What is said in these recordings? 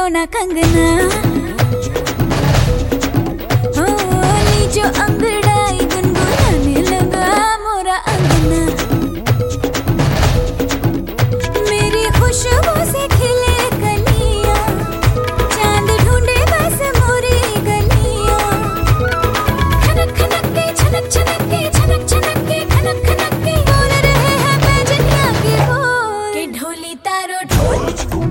सोना कंगना हो नी जो अंगड़ाई गुनगुनाने लगा मोरा अंगना। मेरी खुशबू से खिले कलियां चांद ढूंढे बस मोरी गलियां। खनक खनक के छनक छनक के छनक छनक के खनक खनक के बोल रहे हैं बैजनिया के बोल के ढोली तारो ढोल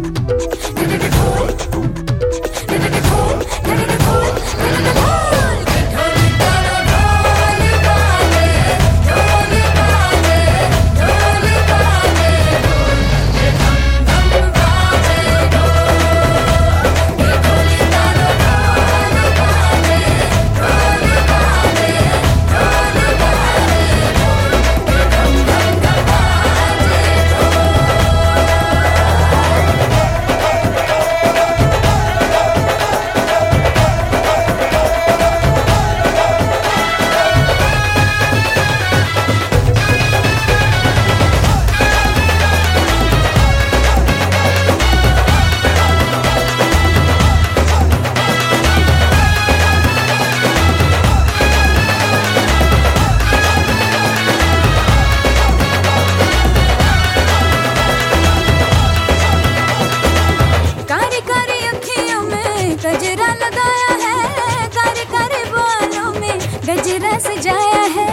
गजरा लगाया है कारे कारे बालों में गजरा सजाया है।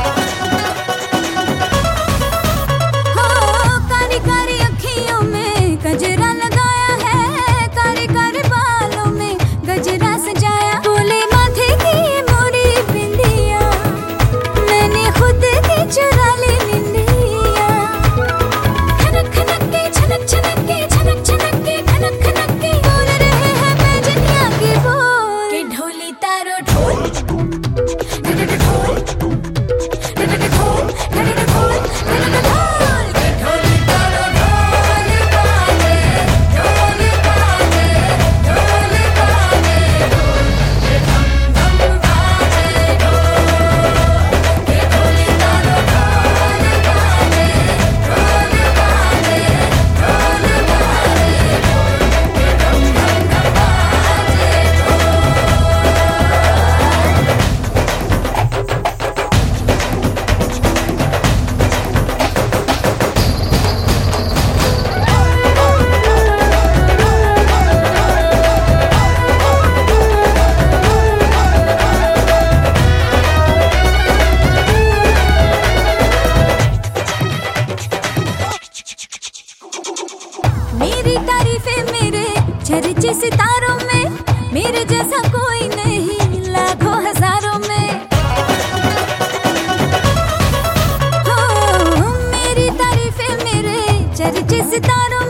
हो कारी कारी अखियों में गजरा लगाया है कारे कारे बालों में गजरा सजाया। बोले माथे की मोरी बिंदिया मैंने खुद की चुरा ली निंदिया। खनक खनक के छनक छनक के छनक छनक के खनक खनक के बोल रहे हैं बैजनिया के बोल के ढोली तारो ढोल मेरी तारीफें मेरे चर्चे सितारों में मेरे जैसा कोई नहीं लाखों हजारों में। हो मेरी तारीफें मेरे चर्चे सितारों